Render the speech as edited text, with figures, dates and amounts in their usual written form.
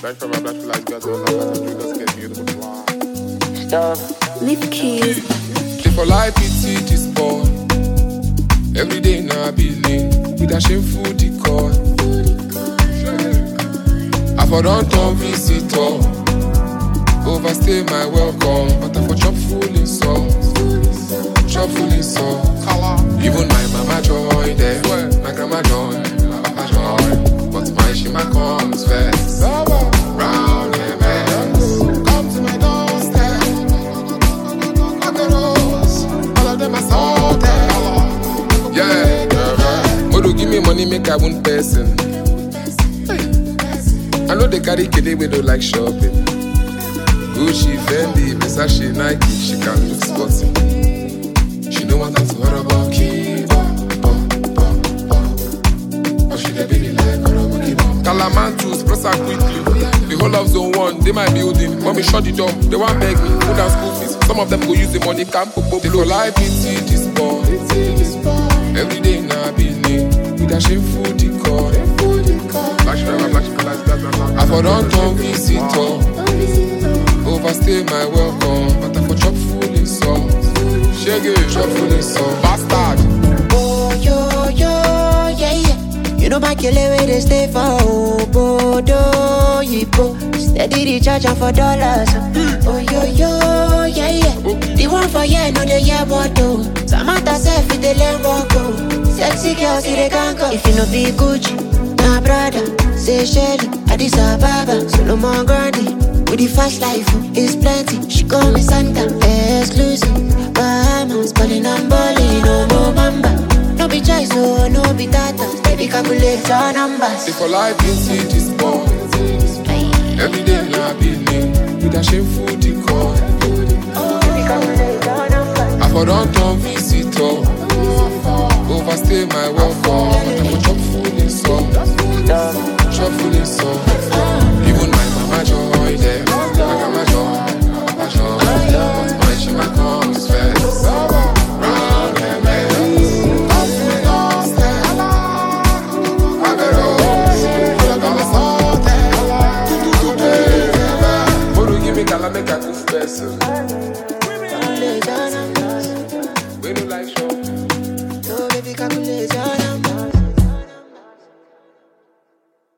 Black for life, girls all love and just get beautiful fly. Stop. Lift keys. If for life pity this boy. Every day now I be late with a shameful decor. I for don't turn visitor. Overstay my welcome, but I for chop full in salt. Chop full in salt. Even my mama joy there, my grandma joy, my papa joy, but my shima comes first. Round and best, come to my doorstep. Look at those, all of them are salted. Yeah, Modo give me money, make I one person. I know they carry kid we don't like shopping. Gucci, Fendi, Versace, Nike, she can look sporty. She don't want to worry about but she dey be like Calamantus, press her quickly. The whole of zone 1, they my building. When we shut the door, they want beg me, put down school fees. Some of them go use the money, camp up. They for life, pity this boy. Every day now I be late with a shameful decor. I for don't turn visitor. Overstay my welcome, but I for chop full in salt. Shaggy, chop full in salt. Bastard. Oh, yo, yeah, yeah. You know my killer where they stay for Bodo, Yipo. Steady the charge for dollars. Oh, yo, yeah, yeah. The one for yeah, no, they yeah, what do. Samantha self, it they let walk go. Sexy girls, see they can't go. If you no be Gucci, my brother, say Shelly, Addis Ababa, Solomon Grandi. With the fast life, it's plenty. She call me Santa, exclusive. Bahamas, balling and balling, no more mamba. No be choice, no be data. Steady calculate your numbers. If for life, you see this boy. Every day now I be late with a shameful decor. Steady calculate your numbers. I for don't turn visitor. Overstay my welcome,